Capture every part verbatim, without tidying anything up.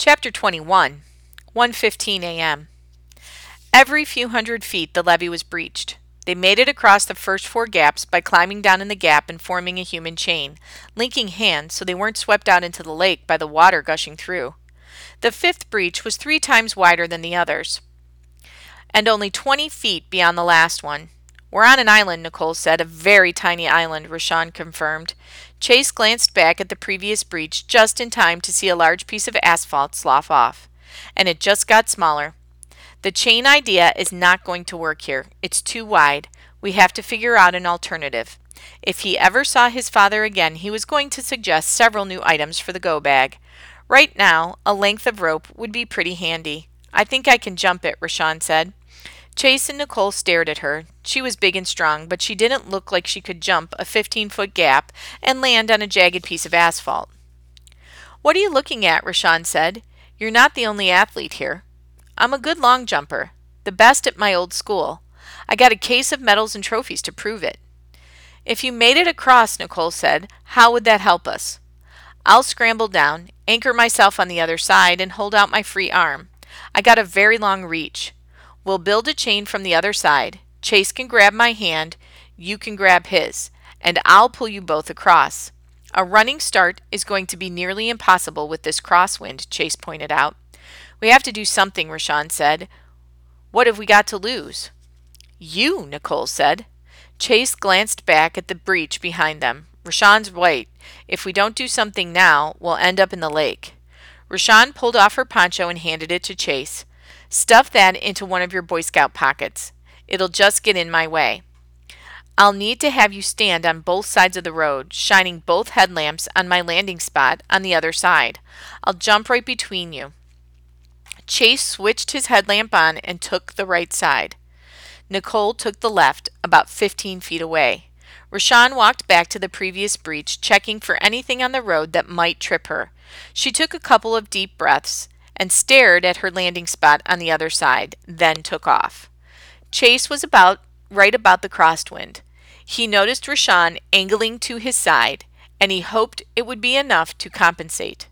Chapter twenty-one, one fifteen a m Every few hundred feet the levee was breached. They made it across the first four gaps by climbing down in the gap and forming a human chain, linking hands so they weren't swept out into the lake by the water gushing through. The fifth breach was three times wider than the others, and only twenty feet beyond the last one. "We're on an island," Nicole said. "A very tiny island," Rashawn confirmed. Chase glanced back at the previous breach just in time to see a large piece of asphalt slough off. And it just got smaller. "The chain idea is not going to work here. It's too wide. We have to figure out an alternative." If he ever saw his father again, he was going to suggest several new items for the go bag. Right now, a length of rope would be pretty handy. "I think I can jump it," Rashawn said. Chase and Nicole stared at her. She was big and strong, but she didn't look like she could jump a fifteen-foot gap and land on a jagged piece of asphalt. "What are you looking at?" Rashawn said. "You're not the only athlete here." "I'm a good long jumper, the best at my old school. I got a case of medals and trophies to prove it." "If you made it across," Nicole said, "how would that help us?" "I'll scramble down, anchor myself on the other side, and hold out my free arm. I got a very long reach. We'll build a chain from the other side. Chase can grab my hand, you can grab his, and I'll pull you both across." "A running start is going to be nearly impossible with this crosswind," Chase pointed out. "We have to do something," Rashawn said. "What have we got to lose?" "You," Nicole said. Chase glanced back at the breach behind them. "Rashawn's right. If we don't do something now, we'll end up in the lake." Rashawn pulled off her poncho and handed it to Chase. "Stuff that into one of your Boy Scout pockets. It'll just get in my way. I'll need to have you stand on both sides of the road, shining both headlamps on my landing spot on the other side. I'll jump right between you." Chase switched his headlamp on and took the right side. Nicole took the left, about fifteen feet away. Rashawn walked back to the previous breach, checking for anything on the road that might trip her. She took a couple of deep breaths and stared at her landing spot on the other side, then took off. Chase was about right about the crosswind. He noticed Rashawn angling to his side, and he hoped it would be enough to compensate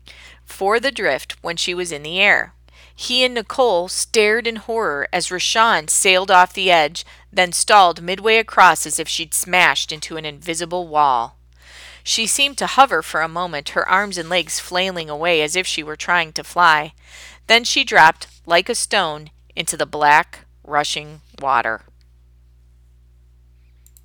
for the drift when she was in the air. He and Nicole stared in horror as Rashawn sailed off the edge, then stalled midway across as if she'd smashed into an invisible wall. She seemed to hover for a moment, her arms and legs flailing away as if she were trying to fly. Then she dropped, like a stone, into the black, rushing water.